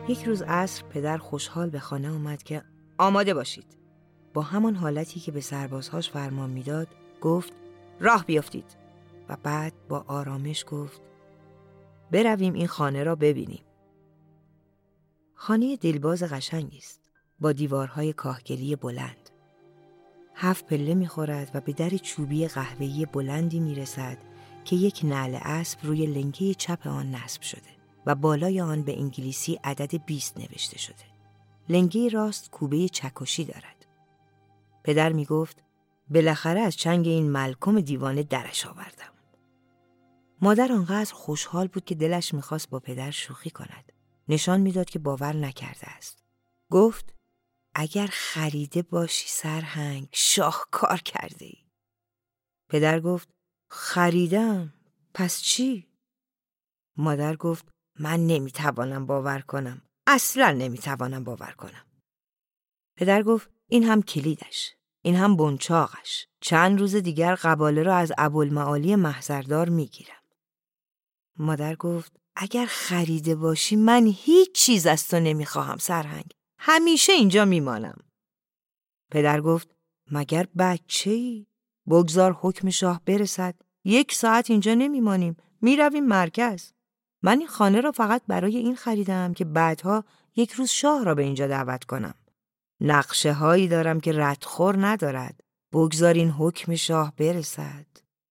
یک روز عصر پدر خوشحال به خانه آمد که آماده باشید. با همان حالتی که به سربازهاش فرمان میداد گفت راه بیافتید و بعد با آرامش گفت برویم این خانه را ببینیم. خانه دلباز قشنگی است با دیوارهای کاهگلی بلند. 7 پله می‌خورد و به در چوبی قهوه‌ای بلندی می‌رسد که یک نعل اسب روی لنگه چپ آن نصب شده و بالای آن به انگلیسی عدد 20 نوشته شده. لنگه راست کوبه چکشی دارد. پدر می‌گفت بالاخره از چنگ این ملکم دیوانه درش آوردم. مادر آنقدر خوشحال بود که دلش می‌خواست با پدر شوخی کند. نشان می‌داد که باور نکرده است. گفت اگر خریده باشی سرهنگ شاهکار کرده ای. پدر گفت خریدم، پس چی؟ مادر گفت من نمیتوانم باور کنم، اصلا نمیتوانم باور کنم. پدر گفت این هم کلیدش، این هم بنچاقش. چند روز دیگر قباله را از ابوالمعالی محضردار میگیرم. مادر گفت اگر خریده باشی من هیچ چیز از تو نمیخواهم سرهنگ، همیشه اینجا میمانم. پدر گفت مگر بچه‌ای؟ بگذار حکم شاه برسد، 1 ساعت اینجا نمیمانیم، میرویم مرکز. من این خانه را فقط برای این خریدم که بعدها یک روز شاه را به اینجا دعوت کنم. نقشه هایی دارم که ردخور ندارد. بگذار این حکم شاه برسد.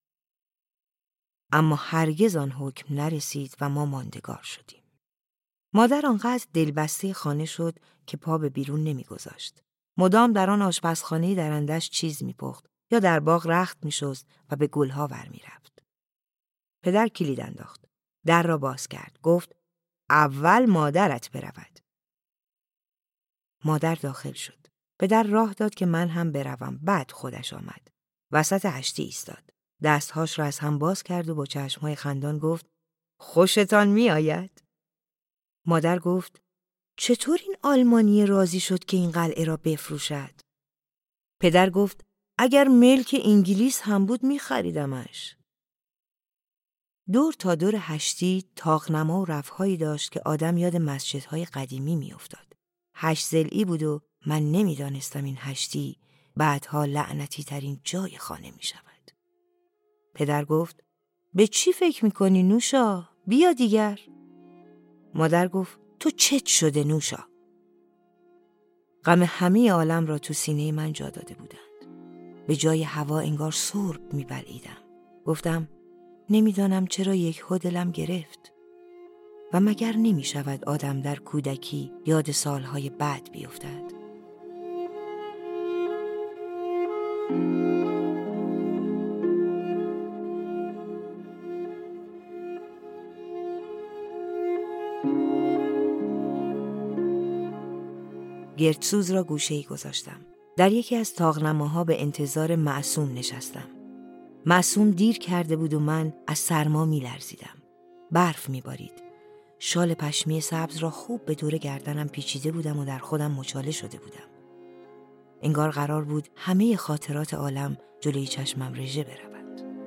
اما هرگز آن حکم نرسید و ما ماندگار شدیم. مادر آنقدر دلبسته خانه شد که پا به بیرون نمیگذاشت. مدام در آن آشپزخانه درندش چیز میپخت یا در باغ رخت میشست و به گلها ور میرفت. پدر کلید انداخت. در را باز کرد. گفت اول مادرت برود. مادر داخل شد. پدر راه داد که من هم بروم. بعد خودش آمد. وسط هشتی ایستاد. دستهاش را از هم باز کرد و با چشمهای خندان گفت خوشتان میآید؟ مادر گفت چطور این آلمانی راضی شد که این قلعه را بفروشد؟ پدر گفت اگر ملک انگلیس هم بود می‌خریدمش. دور تا دور هشتی طاق‌نما و رفهایی داشت که آدم یاد مسجدهای قدیمی می‌افتاد. 8 ضلعی بود و من نمی‌دانستم این هشتی بعدها لعنتی ترین جای خانه می‌شود. پدر گفت به چی فکر می‌کنی نوشا؟ بیا دیگر. مادر گفت تو چت شده نوشا. غم همه عالم را تو سینه من جا داده بودند. به جای هوا انگار سرب می‌بلعیدم. گفتم نمیدانم چرا یک دلم گرفت. و مگر نمی‌شود آدم در کودکی یاد سالهای بعد بیفتد؟ گردسوز را گوشه‌ای گذاشتم. در یکی از طاق‌نماها به انتظار معصوم نشستم. معصوم دیر کرده بود و من از سرما می‌لرزیدم. برف می‌بارید. شال پشمی سبز را خوب به دور گردنم پیچیده بودم و در خودم مچاله شده بودم. انگار قرار بود همه خاطرات عالم جلوی چشمم رژه برود.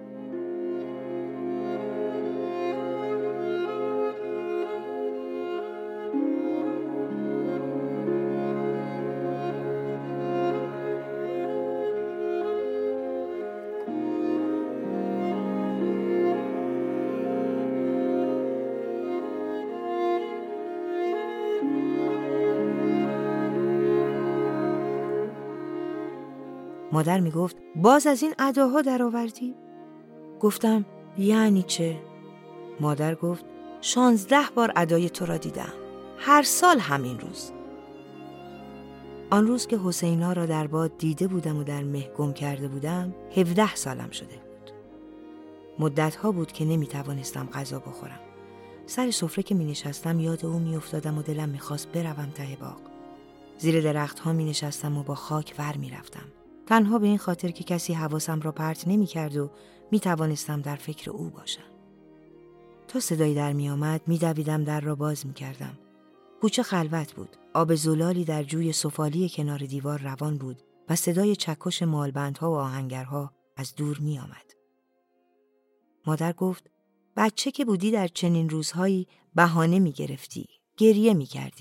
مادر می گفت باز از این اداها در آوردی؟ گفتم یعنی چه؟ مادر گفت 16 بار ادای تو را دیدم، هر سال همین روز. آن روز که حسینا را در باد دیده بودم و در مه گم کرده بودم 17 سالم شده بود. مدتها بود که نمی توانستم غذا بخورم. سر سفره که می نشستم یاد او می افتادم و دلم می خواست بروم ته باغ. زیر درختها می نشستم و با خاک ور می رفتم. تنها به این خاطر که کسی حواسم را پرت نمی کرد و می توانستم در فکر او باشم. تا صدایی در می آمد می دویدم در را باز می کردم. کوچه خلوت بود. آب زلالی در جوی سفالی کنار دیوار روان بود و صدای چکش مالبندها و آهنگرها از دور می آمد. مادر گفت بچه که بودی در چنین روزهایی بهانه می گرفتی، گریه می کردی.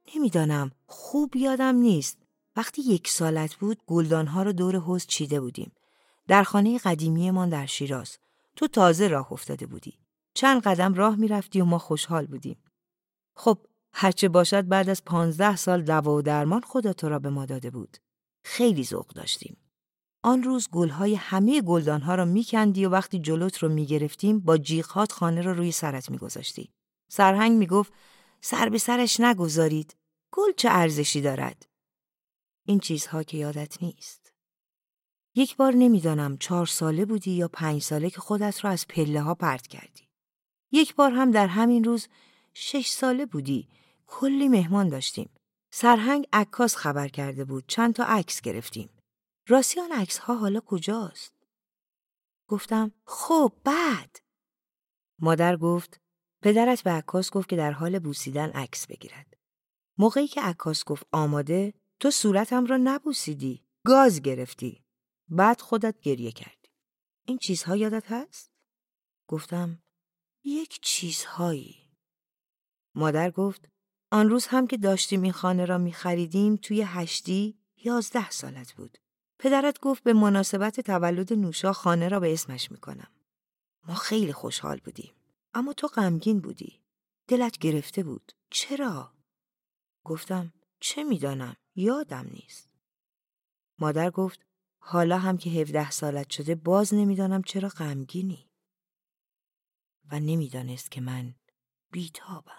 نمیدانم، خوب یادم نیست. وقتی 1 سالت بود گلدانها رو دور حوض چیده بودیم. در خانه قدیمیمان در شیراز. تو تازه راه افتاده بودی. چند قدم راه میرفتی و ما خوشحال بودیم. خب هرچه باشد بعد از 15 سال دوا و درمان خدا تو را به ما داده بود. خیلی ذوق داشتیم. آن روز گلهای همه گلدانها را میکندی و وقتی جلوت رو میگرفتیم با جیغ‌هات خانه را روی سرت میگذاشتی. سرهنگ میگفت سر به سرش نگذارید. گل چه ارزشی دارد؟ این چیزها که یادت نیست. یک بار نمیدانم 4 ساله بودی یا 5 ساله که خودت را از پله ها پرت کردی. یک بار هم در همین روز 6 ساله بودی. کلی مهمان داشتیم. سرهنگ عکاس خبر کرده بود. چند تا عکس گرفتیم. راستی آن عکس ها حالا کجاست؟ گفتم خب بعد. مادر گفت پدرت به عکاس گفت که در حال بوسیدن عکس بگیرد. موقعی که عکاس گفت آماده، تو صورتم را نبوسیدی. گاز گرفتی. بعد خودت گریه کردی. این چیزها یادت هست؟ گفتم یک چیزهایی. مادر گفت آن روز هم که داشتیم این خانه را می خریدیم توی هشتی 11 سالت بود. پدرت گفت به مناسبت تولد نوشا خانه را به اسمش می کنم. ما خیلی خوشحال بودیم. اما تو غمگین بودی. دلت گرفته بود. چرا؟ گفتم چه میدانم، یادم نیست. مادر گفت حالا هم که 17 سالت شده باز نمیدانم چرا غمگینی. و نمیدانست که من بیتابم.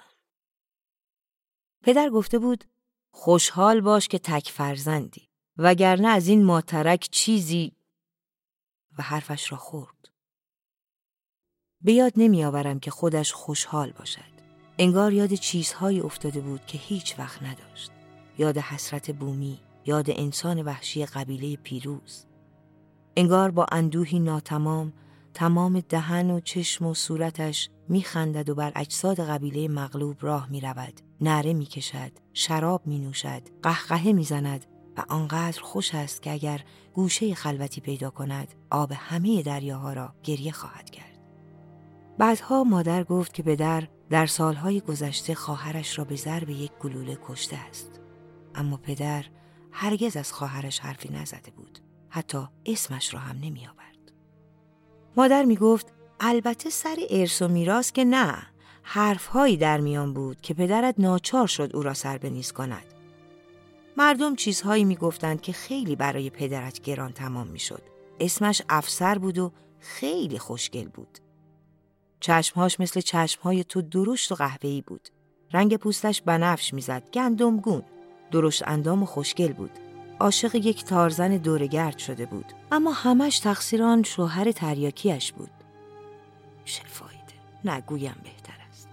پدر گفته بود خوشحال باش که تک فرزندی، وگرنه از این ماترک چیزی، و حرفش را خورد. به یاد نمیآورم که خودش خوشحال باشد. انگار یاد چیزهایی افتاده بود که هیچ وقت نداشت. یاد حسرت بومی، یاد انسان وحشی قبیله پیروز. انگار با اندوهی ناتمام تمام دهن و چشم و صورتش میخندد و بر اجساد قبیله مغلوب راه میرود، نعره میکشد، شراب مینوشد، قهقهه میزند و آنقدر خوش است که اگر گوشه خلوتی پیدا کند آب همه دریاها را گریه خواهد کرد. بعدها مادر گفت که پدر در سالهای گذشته خواهرش را به ضرب یک گلوله کشته است. اما پدر هرگز از خواهرش حرفی نزده بود. حتی اسمش را هم نمی آورد. مادر می گفت البته سر ارث و میراث که نه، حرفهایی در میان بود که پدرت ناچار شد او را سر به نیز کند. مردم چیزهایی می گفتند که خیلی برای پدرت گران تمام می شد. اسمش افسر بود و خیلی خوشگل بود. چشمهاش مثل چشمهای تو درشت و قهوه‌ای بود. رنگ پوستش بنفش می زد، گندمگون. درشت اندام و خوشگل بود. عاشق یک تارزن دورگرد شده بود. اما همش تقصیر آن شوهر تریاکیش بود. چه فایده؟ نگویم بهتر است.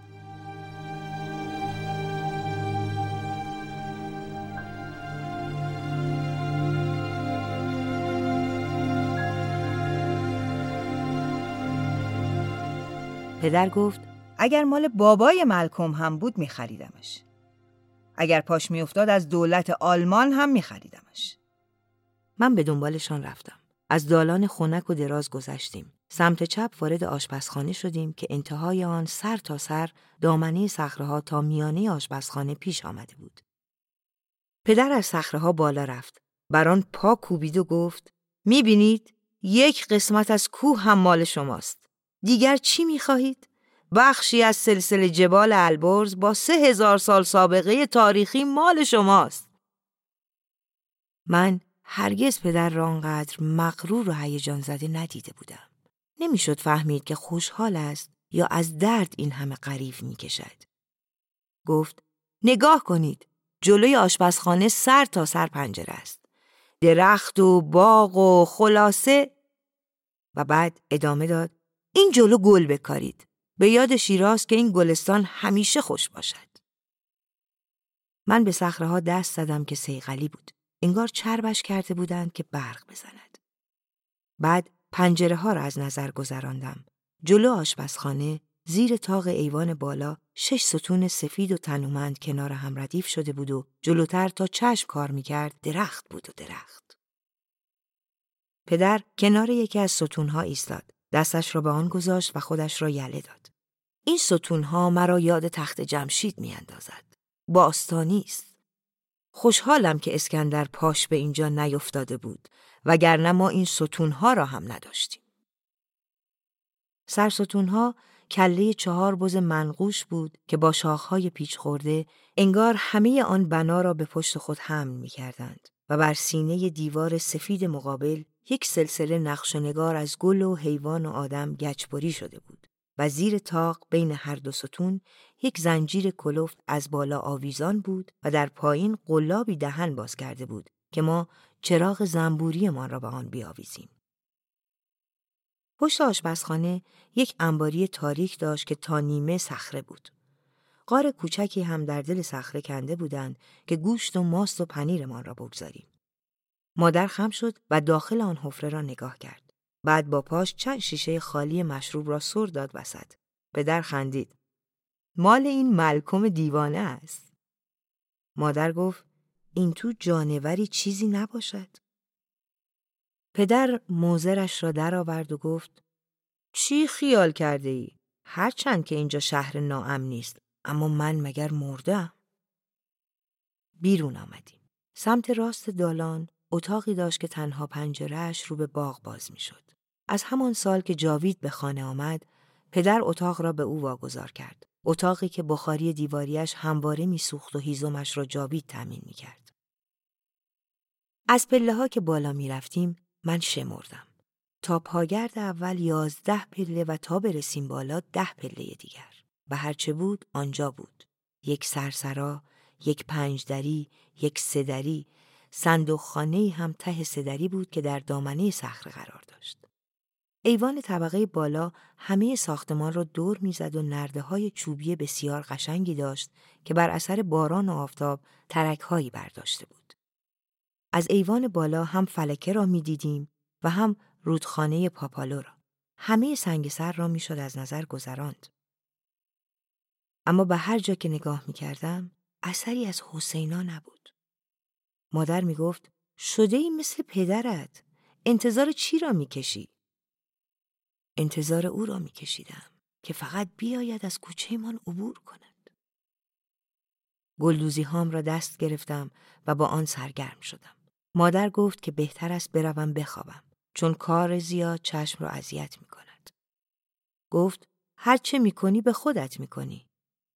پدر گفت اگر مال بابای ملکم هم بود می‌خریدمش. اگر پاش میافتاد از دولت آلمان هم می‌خریدمش. من به دنبالشان رفتم. از دالان خنک و دراز گذشتیم. سمت چپ وارد آشپزخانه شدیم که انتهای آن سر تا سر دامنه صخره‌ها تا میانه آشپزخانه پیش آمده بود. پدر از صخره‌ها بالا رفت. بر آن پا کوبید و گفت می‌بینید؟ یک قسمت از کوه هم مال شماست. دیگر چی می‌خواهید؟ بخشی از سلسله جبال البرز با 3000 سال سابقه تاریخی مال شماست. من هرگز پدر را آنقدر مغرور و هیجان زده ندیده بودم. نمیشد فهمید که خوشحال است یا از درد این همه غریو میکشد. گفت نگاه کنید، جلوی آشپزخانه سر تا سر پنجره است. درخت و باغ و خلاصه. و بعد ادامه داد این جلو گل بکارید. به یاد شیراز که این گلستان همیشه خوش باشد. من به صخره‌ها دست زدم که صیقلی بود. انگار چربش کرده بودند که برق بزند. بعد پنجره ها را از نظر گذراندم. جلو آشپزخانه، زیر طاق ایوان بالا 6 ستون سفید و تنومند کنار هم ردیف شده بود و جلوتر تا چشم کار می‌کرد درخت بود و درخت. پدر کنار یکی از ستونها ایستاد. دستش را به آن گذاشت و خودش را یله داد. این ستونها مرا یاد تخت جمشید می‌اندازد. باستانی است. خوشحالم که اسکندر پاش به اینجا نیفتاده بود، وگرنه ما این ستونها را هم نداشتیم. سرستونها کله 4 بز منقوش بود که با شاخهای پیچ خورده انگار همه آن بنا را به پشت خود حمل می کردند و بر سینه دیوار سفید مقابل یک سلسله نقش و نگار از گل و حیوان و آدم گچبری شده بود و زیر طاق بین هر دو ستون یک زنجیر کلفت از بالا آویزان بود و در پایین قلابی دهن باز کرده بود که ما چراغ زنبوری ما را به آن بیاویزیم. پشت آشپزخانه یک انباری تاریک داشت که تا نیمه صخره بود. غار کوچکی هم در دل صخره کنده بودند که گوشت و ماست و پنیرمان را بگذاریم. مادر خم شد و داخل آن حفره را نگاه کرد. بعد با پاش چند شیشه خالی مشروب را سر داد وسط. پدر خندید. مال این ملکم دیوانه است. مادر گفت این تو جانوری چیزی نباشد. پدر موزرش را در آورد و گفت چی خیال کرده ای؟ هرچند که اینجا شهر ناامنی است، اما من مگر مردم؟ بیرون آمدیم. سمت راست دالان اتاقی داشت که تنها پنجره‌اش رو به باغ باز می شد. از همان سال که جاوید به خانه آمد، پدر اتاق را به او واگذار کرد. اتاقی که بخاری دیواریش همواره می سوخت و هیزمش را جاوید تامین می کرد. از پله ها که بالا می رفتیم، من شمردم. تا پاگرد اول 11 پله و تا برسیم بالا 10 پله دیگر. و هرچه بود آنجا بود. یک سرسرا، یک 5 دری، یک 3 دری، صندوق خانه‌ای هم ته 3 دری بود که در دامنه صخره قرار داشت. ایوان طبقه بالا همه ساختمان را دور میزد و نرده‌های چوبی بسیار قشنگی داشت که بر اثر باران و آفتاب ترک‌هایی برداشته بود. از ایوان بالا هم فلکه را می‌دیدیم و هم رودخانه پاپالو را. همه سنگسر را میشد از نظر گذراند. اما به هر جا که نگاه می‌کردم اثری از حسینا نبود. مادر میگفت شده ای مثل پدرت. انتظار چی را میکشی؟ انتظار او را میکشیدم که فقط بیاید از کوچه من عبور کند. گلدوزی هام را دست گرفتم و با آن سرگرم شدم. مادر گفت که بهتر است بروم بخوابم چون کار زیاد چشم را اذیت میکند. گفت هر چه میکنی به خودت میکنی.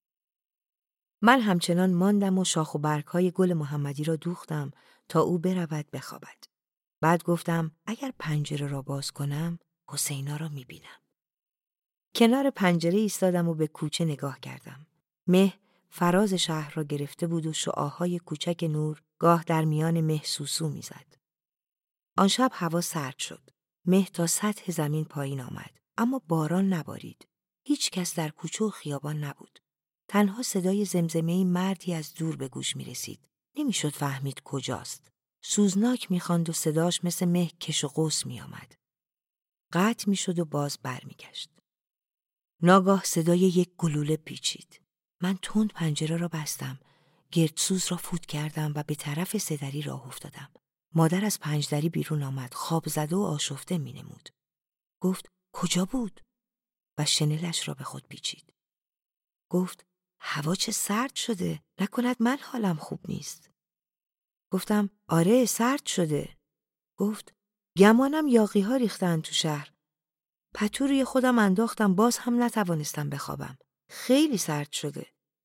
من همچنان ماندم و شاخ و برگ‌های گل محمدی را دوختم تا او برود بخوابد. بعد گفتم اگر پنجره را باز کنم حسینا را میبینم. کنار پنجره ایستادم و به کوچه نگاه کردم. مه فراز شهر را گرفته بود و شعاعهای کوچک نور گاه در میان مه سوسو میزد. آن شب هوا سرد شد. مه تا سطح زمین پایین آمد، اما باران نبارید. هیچ کس در کوچه و خیابان نبود. تنها صدای زمزمه‌ای مردی از دور به گوش می رسید. نمیشد فهمید کجاست. سوزناک می‌خواند و صداش مثل مه کش و قوس می آمد. قطع میشد و باز برمیگشت. ناگاه صدای یک گلوله پیچید. من تند پنجره را بستم. گردسوز را فوت کردم و به طرف 3 دری راه افتادم. مادر از 5 دری بیرون آمد. خواب زده و آشفته می نمود. گفت کجا بود؟ و شنلش را به خود پیچید. گفت هوا چه سرد شده. نکند من حالم خوب نیست. گفتم آره سرد شده. گفت گمانم یاغی ها ریختن تو شهر. پتو روی خودم انداختم باز هم نتوانستم بخوابم. خیلی سرد شده.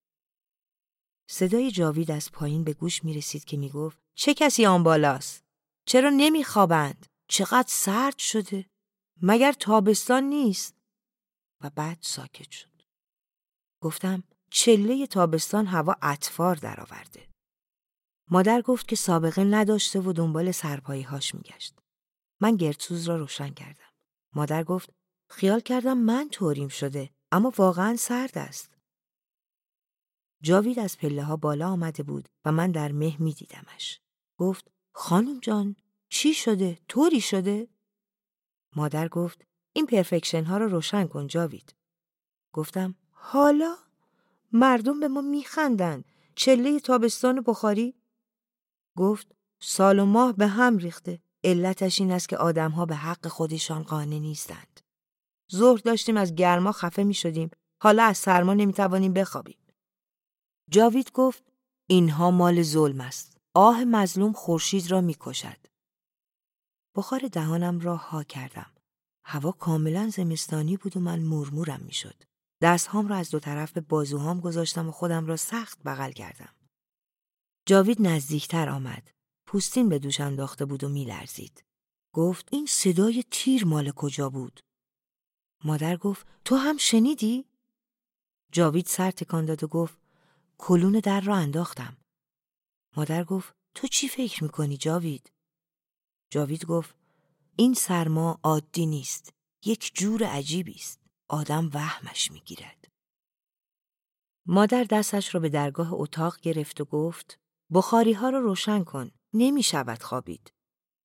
صدای جاوید از پایین به گوش می رسید که می گفت چه کسی آن بالاست؟ چرا نمی خوابند؟ چقدر سرد شده؟ مگر تابستان نیست؟ و بعد ساکت شد. گفتم چله تابستان هوا اطفار درآورده. مادر گفت که سابقه نداشته و دنبال سرپایی هاش می گشت. من گردسوز را روشن کردم. مادر گفت خیال کردم من طوریم شده، اما واقعا سرد است. جاوید از پله ها بالا آمده بود و من در مه می دیدمش. گفت خانم جان چی شده؟ طوری شده؟ مادر گفت این پرفکشن ها رو روشن کن جاوید. گفتم حالا؟ مردم به ما می خندن. چله تابستان بخاری؟ گفت سال و ماه به هم ریخته. علتش این است که آدم‌ها به حق خودشان قانع نیستند. ظهر داشتیم از گرما خفه می شدیم. حالا از سرما نمی توانیم بخوابیم. جاوید گفت اینها مال ظلم است. آه مظلوم خورشید را می‌کشد. بخار دهانم را ها کردم. هوا کاملا زمستانی بود و من مورمورم می‌شد. دستهام را از دو طرف به بازوهام گذاشتم و خودم را سخت بغل کردم. جاوید نزدیکتر آمد. پوستین به دوش انداخته بود و می‌لرزید. گفت این صدای تیر مال کجا بود؟ مادر گفت تو هم شنیدی؟ جاوید سر تکان داد و گفت کلون در را انداختم. مادر گفت تو چی فکر میکنی جاوید؟ جاوید گفت این سرما عادی نیست. یک جور عجیبی است. آدم وهمش میگیرد. مادر دستش را به درگاه اتاق گرفت و گفت بخاری ها را روشن کن. نمی شود خوابید.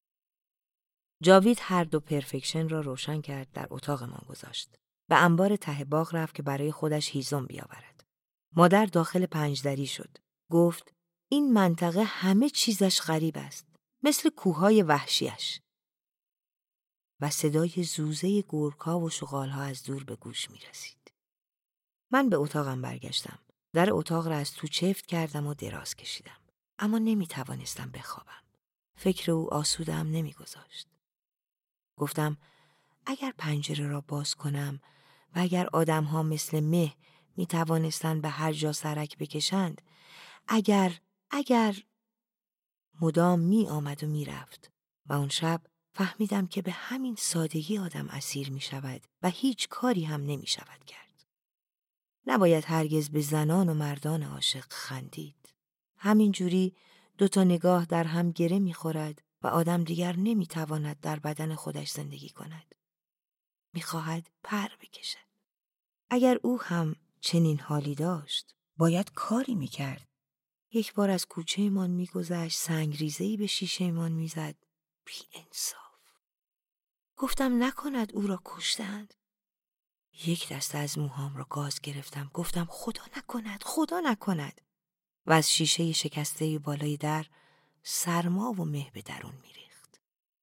جاوید هر دو پرفکشن را روشن کرد، در اتاق ما گذاشت. به انبار ته باغ رفت که برای خودش هیزم بیاورد. مادر داخل پنجدری شد. گفت این منطقه همه چیزش غریب است. مثل کوههای وحشیش. و صدای زوزه گرگ‌ها و شغال‌ها از دور به گوش می رسید. من به اتاقم برگشتم. در اتاق را از تو چفت کردم و دراز کشیدم. اما نمی توانستم بخوابم. فکر او آسوده‌ام نمی گذاشت. گفتم اگر پنجره را باز کنم و اگر آدم‌ها مثل مه می توانستند به هر جا سرک بکشند، اگر مدام می آمد و می رفت و اون شب فهمیدم که به همین سادگی آدم اسیر می شود و هیچ کاری هم نمی شود کرد. نباید هرگز به زنان و مردان عاشق خندید. همین جوری دوتا نگاه در هم گره می خورد و آدم دیگر نمی تواند در بدن خودش زندگی کند. می خواهد پر بکشد. اگر او هم چنین حالی داشت باید کاری می کرد. یک بار از کوچه من می گذشت، سنگریزه‌ای به شیشه من می زد. بی انصاف. گفتم نکند او را کشتند. یک دسته از موهام را گاز گرفتم. گفتم خدا نکند. و از شیشه شکسته بالای در سرما و مه به درون می ریخت.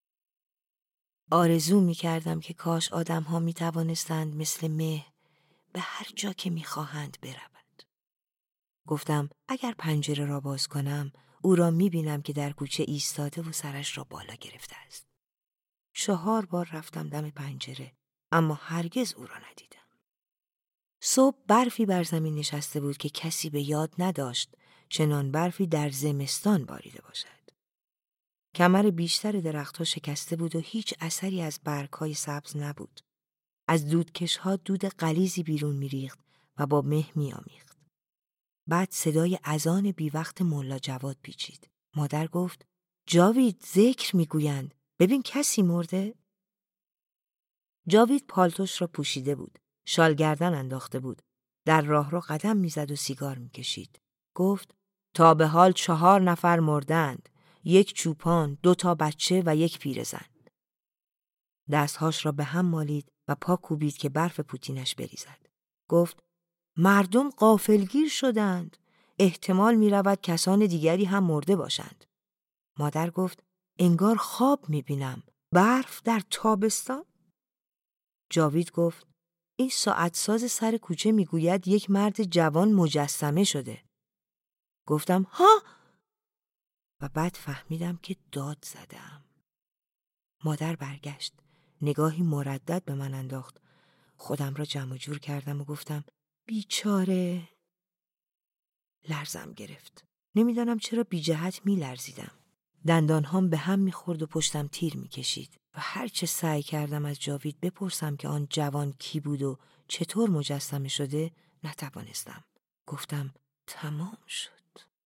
آرزو می کردم که کاش آدم ها می توانستند مثل مه به هر جا که می خواهند برود. گفتم اگر پنجره را باز کنم او را می بینم که در کوچه ایستاده و سرش را بالا گرفته است. 4 بار رفتم دم پنجره اما هرگز او را ندیدم. صبح برفی بر زمین نشسته بود که کسی به یاد نداشت چنان برفی در زمستان باریده باشد. کمر بیشتر درختها شکسته بود و هیچ اثری از برگ‌های سبز نبود. از دودکش‌ها دود غلیظی بیرون می‌ریخت و با مه می‌آمیخت. بعد صدای اذان بی وقت ملا جواد پیچید. مادر گفت جاوید ذکر می‌گویند. ببین کسی مرده؟ جاوید پالتوش را پوشیده بود. شال گردن انداخته بود. در راهرو قدم می‌زد و سیگار می‌کشید. گفت تا به حال 4 نفر مردند. 1 چوپان، 2 بچه و 1 پیرزن. دستهاش را به هم مالید و پا کوبید که برف پوتینش بریزد. گفت مردم غافلگیر شدند. احتمال می‌رود کسان دیگری هم مرده باشند. مادر گفت انگار خواب می‌بینم. برف در تابستان؟ جاوید گفت این ساعت ساز سر کوچه میگوید 1 مرد جوان مجسمه شده. گفتم ها؟ و بعد فهمیدم که داد زدم. مادر برگشت. نگاهی مردد به من انداخت. خودم را جمع جور کردم و گفتم بیچاره. لرزم گرفت. نمیدانم چرا بی جهت میلرزیدم. دندانهام به هم میخورد و پشتم تیر میکشید و هر چه سعی کردم از جاوید بپرسم که آن جوان کی بود و چطور مجسمه شده نتوانستم. گفتم تمام شد.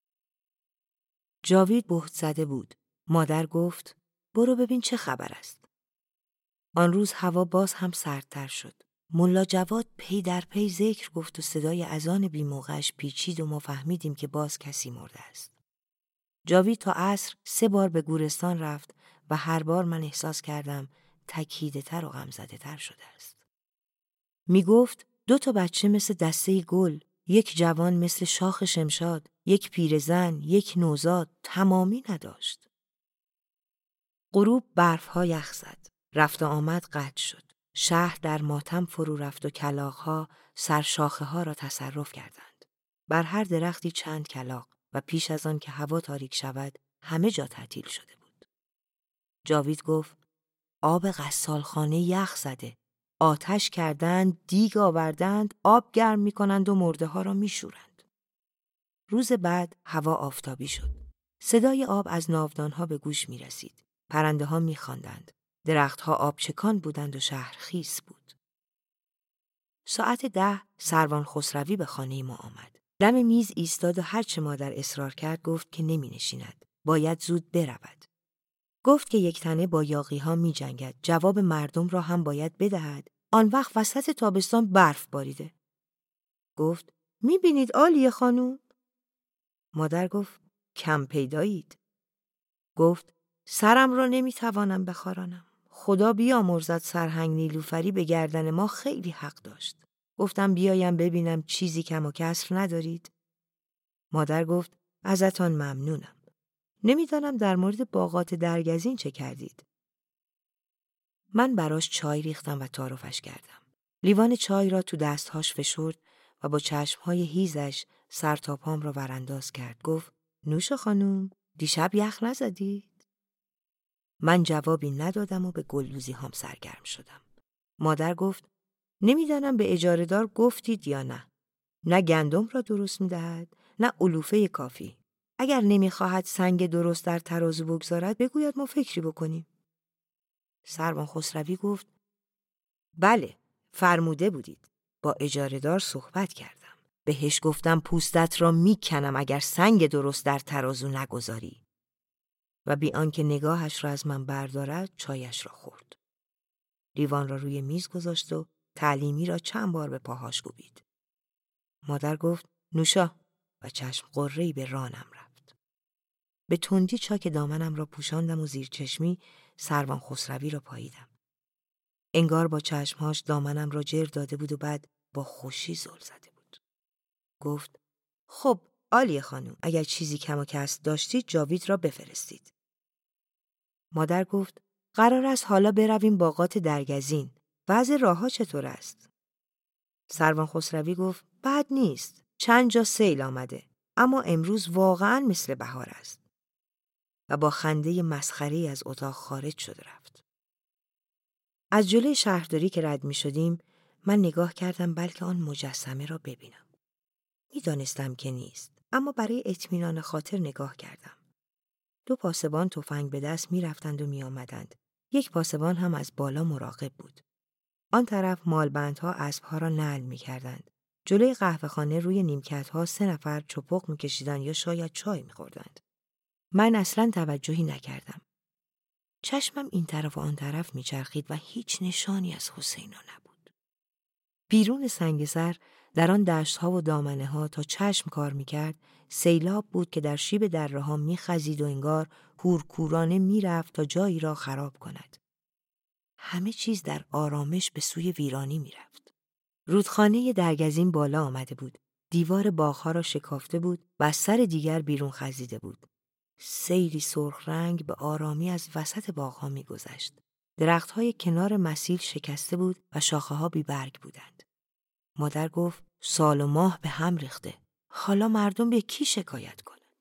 جاوید بهت زده بود. مادر گفت برو ببین چه خبر است. آن روز هوا باز هم سردتر شد. ملا جواد پی در پی ذکر گفت و صدای اذان بی موقعش پیچید و ما فهمیدیم که باز کسی مرده است. جاوید تا عصر 3 بار به گورستان رفت و هر بار من احساس کردم تکیده تر و غمزده تر شده است. می گفت 2 بچه مثل دسته گل، 1 جوان مثل شاخ شمشاد، 1 پیرزن، 1 نوزاد، تمامی نداشت. غروب برف‌ها یخ زد. رفت و آمد قطع شد. شهر در ماتم فرو رفت و کلاغ‌ها سرشاخه‌ها را تصرف کردند. بر هر درختی چند کلاغ. و پیش از آن که هوا تاریک شود همه جا تعطیل شده بود. جاوید گفت آب غسالخانه یخ زده. آتش کردند، دیگ آوردند، آب گرم می‌کنند و مرده ها را می‌شورند. روز بعد هوا آفتابی شد. صدای آب از ناودانها به گوش می‌رسید. پرنده ها می‌خواندند. درختها آبچکان بودند و شهر خیس بود. ساعت 10 سروان خسروی به خانه ما آمد. دم میز ایستاد و هرچه مادر اصرار کرد گفت که نمی‌نشیند. باید زود برود. گفت که یک تنه با یاغی‌ها می‌جنگد. جواب مردم را هم باید بدهد. آن وقت وسط تابستان برف باریده. گفت می‌بینید عالیه خانوم؟ مادر گفت کم پیدایید. گفت سرم را نمی‌توانم بخارانم. خدا بیامرزد سرهنگ نیلوفری به گردن ما خیلی حق داشت. گفتم بیایم ببینم چیزی کم و کسر ندارید. مادر گفت ازتان ممنونم. نمیدانم در مورد باغات درگزین چه کردید. من براش چای ریختم و تعارفش کردم. لیوان چای را تو دستهاش فشرد و با چشمهای هیزش سر تا پام را ورانداز کرد. گفت نوش خانوم، دیشب یخ نزدید؟ من جوابی ندادم و به گلدوزی هم سرگرم شدم. مادر گفت نمیدانم به اجاره‌دار گفتید یا نه. نه گندم را درست می‌دهد، نه علوفه کافی. اگر نمی‌خواهد سنگ درست در ترازو بگذارد بگوید ما فکری بکنیم. سروان خسروی گفت بله، فرموده بودید. با اجاره‌دار صحبت کردم. بهش گفتم پوستت را میکنم اگر سنگ درست در ترازو نگذاری. و بی آنکه نگاهش را از من بردارد چایش را خورد. لیوان را روی میز گذاشت و تعلیمی را چند بار به پاهاش کوبید. مادر گفت نوشا و چشم قره‌ای به رانم رفت. به تندی چاک دامنم را پوشاندم و زیر چشمی سروان خسروی را پاییدم. انگار با چشمهاش دامنم را جر داده بود و بعد با خوشی زل زده بود. گفت خب عالیه خانم، اگر چیزی کم و کسر داشتید جاوید را بفرستید. مادر گفت قرار است حالا برویم باغات درگزین. وضع راه‌ها چطور است؟ سروان خسروی گفت بد نیست. چند جا سیل آمده. اما امروز واقعاً مثل بهار است. و با خنده مسخره‌ای از اتاق خارج شد رفت. از جلوی شهرداری که رد می شدیم من نگاه کردم بلکه آن مجسمه را ببینم. می دانستم که نیست، اما برای اطمینان خاطر نگاه کردم. 2 پاسبان تفنگ به دست می رفتند و می آمدند. یک پاسبان هم از بالا مراقب بود. آن طرف مالبندها اسبها را نعل می کردند. جلوی قهوه‌خانه روی نیمکت‌ها 3 نفر چپق می کشیدند یا شاید چای می خوردند. من اصلاً توجهی نکردم. چشمم این طرف و آن طرف می چرخید و هیچ نشانی از حسینا نبود. بیرون سنگسر در آن دشت‌ها و دامنه‌ها تا چشم کار می‌کرد، سیلاب بود که در شیب دره‌ها می‌خزید و انگار کورکورانه می‌رفت تا جایی را خراب کند. همه چیز در آرامش به سوی ویرانی می‌رفت. رودخانه درگزین بالا آمده بود. دیوار باغ‌ها را شکافته بود و از سر دیگر بیرون خزیده بود. سیلی سرخ رنگ به آرامی از وسط باغ‌ها می‌گذشت. درخت‌های کنار مسیل شکسته بود و شاخه‌ها بی برگ بودند. مادر گفت سال و ماه به هم ریخته. حالا مردم به کی شکایت کنند؟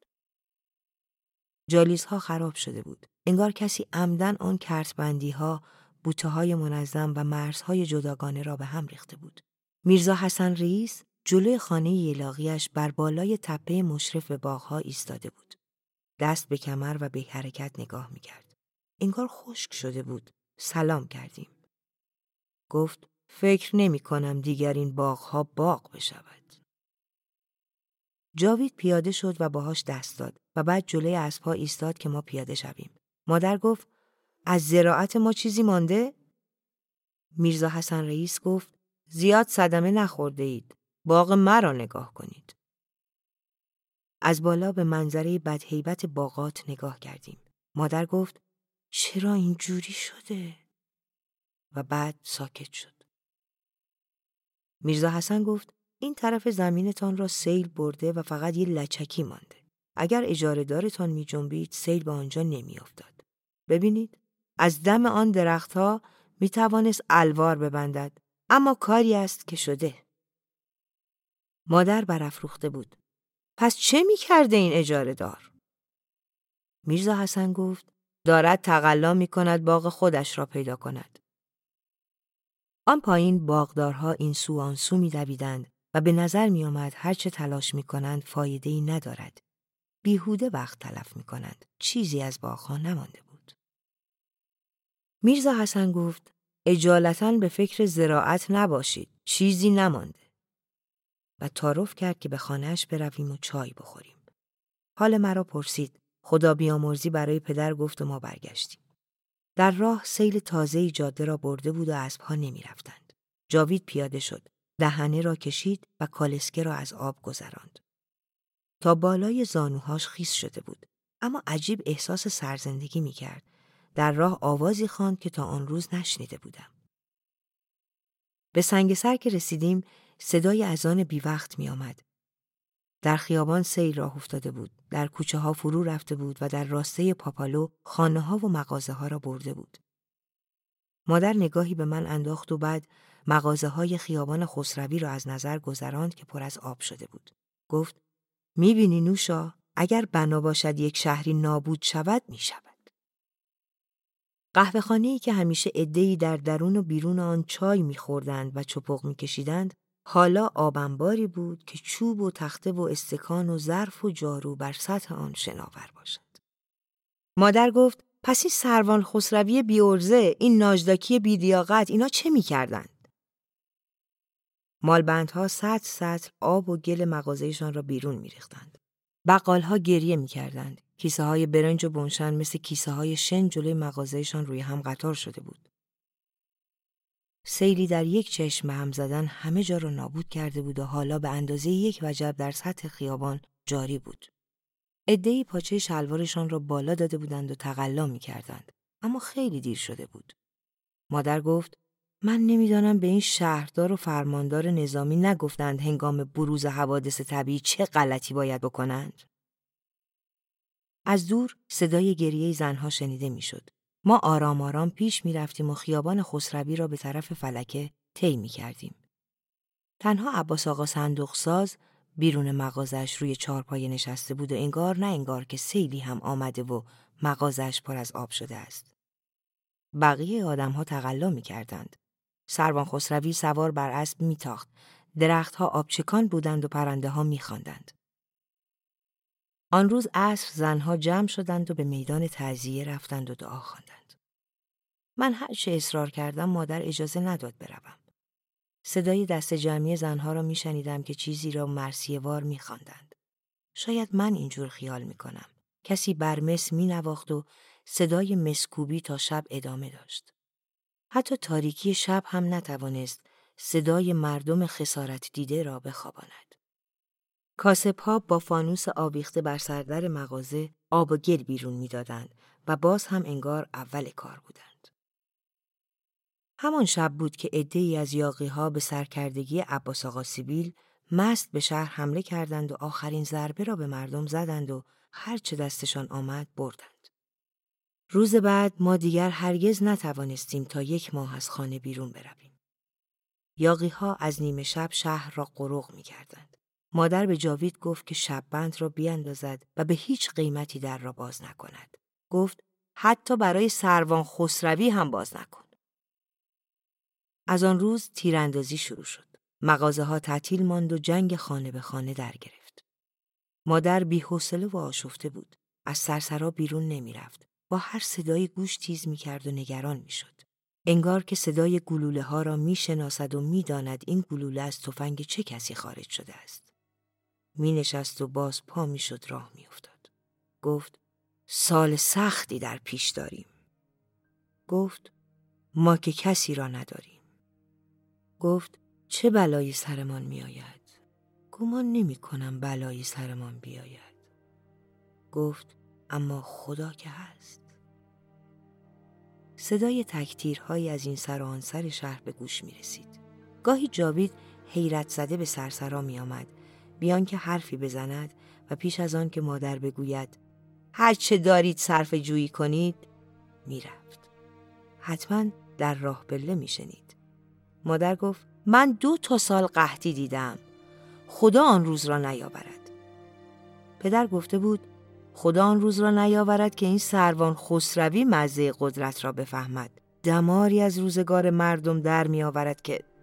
جالیزها خراب شده بود. انگار کسی عمدن آن کرتبندی‌ها، بوته‌های منظم و مرزهای جداگانه را به هم ریخته بود. میرزا حسن رئیس جلوی خانه یلاقیش بر بالای تپه مشرف به باغ‌ها ایستاده بود. دست به کمر و به حرکت نگاه می‌کرد. انگار خشک شده بود. سلام کردیم. گفت فکر نمی‌کنم دیگر این باغ‌ها باغ بشود. جاوید پیاده شد و باهاش دست داد و بعد جلوی اسب‌ها ایستاد که ما پیاده شویم. مادر گفت از زراعت ما چیزی مانده؟ میرزا حسن رئیس گفت زیاد صدمه نخورده اید. باغ مرا نگاه کنید. از بالا به منظره بدهیبت باغات نگاه کردیم. مادر گفت چرا اینجوری شده؟ و بعد ساکت شد. میرزا حسن گفت این طرف زمینتان را سیل برده و فقط یه لچکی مانده. اگر اجاره دارتان می جنبید سیل به آنجا نمی افتاد. ببینید از دم آن درختها می توانست الوار ببندد، اما کاری است که شده. مادر برافروخته بود. پس چه می‌کرده این اجاره دار؟ میرزا حسن گفت دارد تقلا می‌کند باغ خودش را پیدا کند. آن پایین باغدارها این سو آن سو می‌دویدند و به نظر می‌آمد هر چه تلاش می‌کنند فایده‌ای ندارد. بیهوده وقت تلف می‌کنند. چیزی از باغ‌ها نمانده بود. میرزا حسن گفت اجالتاً به فکر زراعت نباشید. چیزی نمانده. و تعارف کرد که به خانه‌اش برویم و چای بخوریم. حال مرا پرسید. خدا بیامرزی برای پدر گفت و ما برگشتیم. در راه سیل تازه‌ای جاده را برده بود و اسب‌ها نمی‌رفتند. جاوید پیاده شد. دهنه را کشید و کالسکه را از آب گذراند. تا بالای زانوهاش خیس شده بود. اما عجیب احساس سرزندگی می‌کرد. در راه آوازی خواند که تا آن روز نشنیده بودم. به سنگسر که رسیدیم صدای اذان بی وقت می آمد. در خیابان سیل راه افتاده بود. در کوچه ها فرو رفته بود و در راسته پاپالو خانه ها و مغازه ها را برده بود. مادر نگاهی به من انداخت و بعد مغازه های خیابان خسروی را از نظر گذراند که پر از آب شده بود. گفت میبینی نوشا اگر بنا باشد یک شهری نابود شود میشود. قهوه‌خانه‌ای که همیشه عده‌ای در درون و بیرون آن چای می‌خوردند و چپق می‌کشیدند، حالا آبنباری بود که چوب و تخته و استکان و ظرف و جارو بر سطح آن شناور باشد. مادر گفت پس این سروان خسروی بی‌عرضه، این ناجداکی بی‌لیاقت، اینا چه می‌کردند؟ مالبندها سطل آب و گل مغازه‌شان را بیرون می‌ریختند. بقال‌ها گریه می‌کردند. کیسه‌های برنج و بنشن مثل کیسه‌های شن جلوی مغازه‌شان روی هم قطار شده بود. سیلی در یک چشم هم زدن همه جا را نابود کرده بود و حالا به اندازه یک وجب در سطح خیابان جاری بود. عده‌ای پاچه شلوارشان را بالا داده بودند و تقلا می‌کردند، اما خیلی دیر شده بود. مادر گفت من نمی‌دانم به این شهردار و فرماندار نظامی نگفتند هنگام بروز حوادث طبیعی چه غلطی باید بکنند؟ از دور صدای گریه زنها شنیده میشد. ما آرام آرام پیش می رفتیم و خیابان خسروی را به طرف فلکه طی می کردیم. تنها عباس آقا صندوقساز بیرون مغازش روی چهارپایه نشسته بود و انگار نه انگار که سیلی هم آمده و مغازش پر از آب شده است. بقیه آدمها تقلا می کردند. سروان خسروی سوار بر اسب می تاخت. درختها آبچکان بودند و پرنده ها می خواندند. آن روز عصر زنها جمع شدند و به میدان تعزیه رفتند و دعا خواندند. من هر چه اصرار کردم مادر اجازه نداد بروم. صدای دست جمعی زنها را میشنیدم که چیزی را مرثیه‌وار میخواندند. شاید من اینجور خیال میکنم. کسی بر مس مینواخت و صدای مسکوبی تا شب ادامه داشت. حتی تاریکی شب هم نتوانست صدای مردم خسارت دیده را بخواباند. کاسب‌ها با فانوس آویخته بر سردر مغازه آب و گل بیرون می‌دادند و باز هم انگار اول کار بودند. همان شب بود که عده‌ای از یاغی‌ها به سرکردگی عباس آقا سیبیل مست به شهر حمله کردند و آخرین ضربه را به مردم زدند و هر چه دستشان آمد بردند. روز بعد ما دیگر هرگز نتوانستیم تا 1 ماه از خانه بیرون برویم. یاغی‌ها از نیمه شب شهر را قرق می‌کردند. مادر به جاوید گفت که شب‌بند را بیاندازد و به هیچ قیمتی در را باز نکند. گفت حتی برای سروان خسروی هم باز نکن. از آن روز تیراندازی شروع شد. مغازه‌ها تعطیل ماند و جنگ خانه به خانه در گرفت. مادر بی‌حوصله و آشفته بود. از سرسرا بیرون نمی‌رفت. با هر صدایی گوش تیز می‌کرد و نگران می‌شد. انگار که صدای گلوله‌ها را می‌شناسد و می‌داند این گلوله از تفنگ چه کسی خارج شده است. می‌نشست و باز پا می‌شد راه می‌افتاد. گفت سال سختی در پیش داریم. گفت ما که کسی را نداریم. گفت چه بلایی سرمان می‌آید؟ گمان نمی‌کنم بلایی سرمان بیاید. گفت اما خدا که هست. صدای تکتیرهایی از این سر و آن سر شهر به گوش می‌رسید. گاهی جاوید حیرت زده به سرسرا می‌آمد، بیان که حرفی بزند و پیش از آن که مادر بگوید هر چه دارید صرف جویی کنید میرفت. حتما در راه بله میشنید. مادر گفت من 2 سال قحطی دیدم. خدا آن روز را نیاورد. پدر گفته بود خدا آن روز را نیاورد که این سروان خسروی مزه قدرت را بفهمد. دماری از روزگار مردم در می آورد که